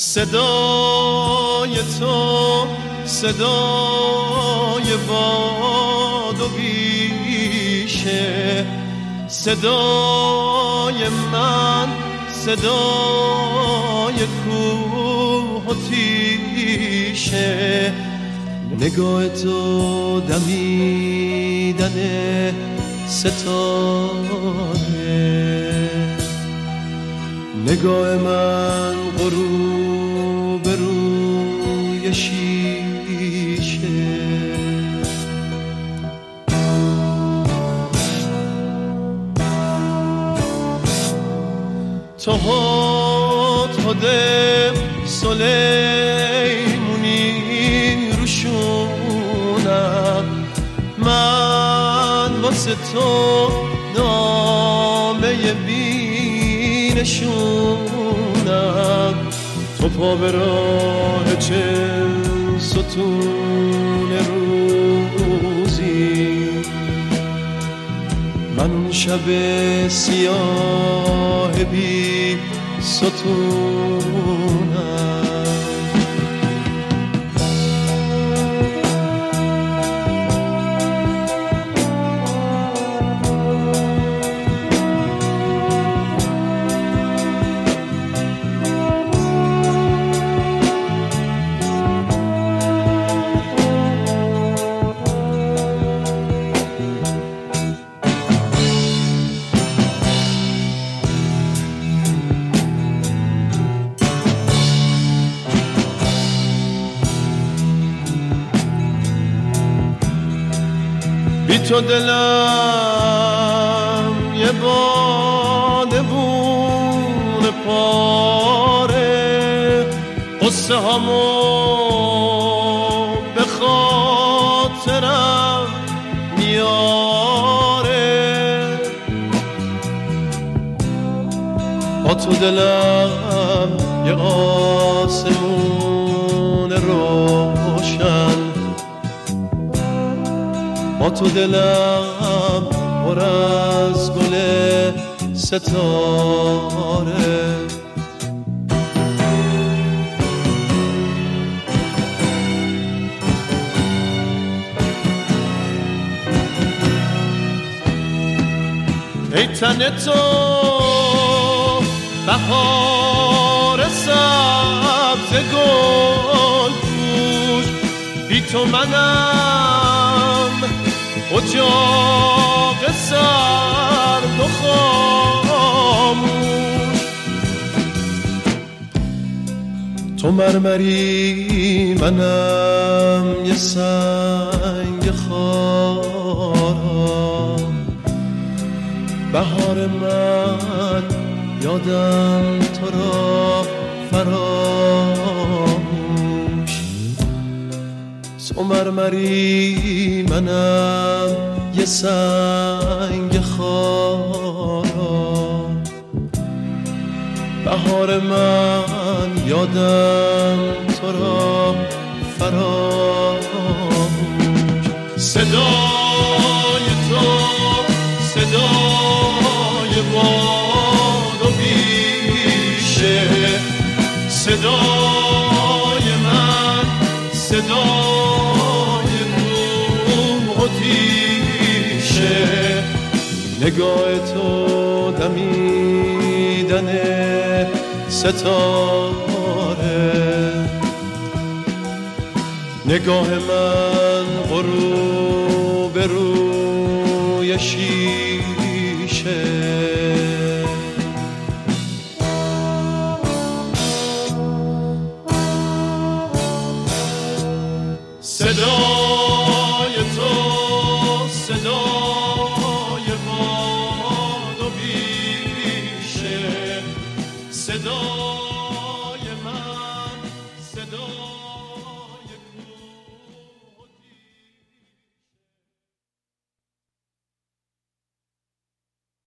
صدای تو صدای باد و بیشه، صدای من صدای کوه و تیشه، نگاه تو دمیدن ستاره، نگاه من غروب روی شیشه. تو هده سلیمونی روشونم، من واسه تو نامه بینشونم، تو پا به راه چند ستون روزی، من اون شب سیاه بی ستونم. بی تو دلم یه بادبون پاره، قصه هامو به خاطرم میاره، با تو دلم یه آسمون روشن، با تو دلم پر از گل ستاره، ای تن تو بهار سبز گل پوش، بی تو منم اجاق سرد و خاموش، تو مرمری منم یه سنگ خارا، بهار من یادم تو را فراموش، تو مرمری منم یه سنگ خارا، بهار من یادم تو را فراموش. صدای تو صدای باد و بیشه، صدای من صدای کوه و تیشه، نگاه تو دمیدن ستاره، نگاه من غروب روی شیشه. صدای تو صدای باد و بیشه، صدای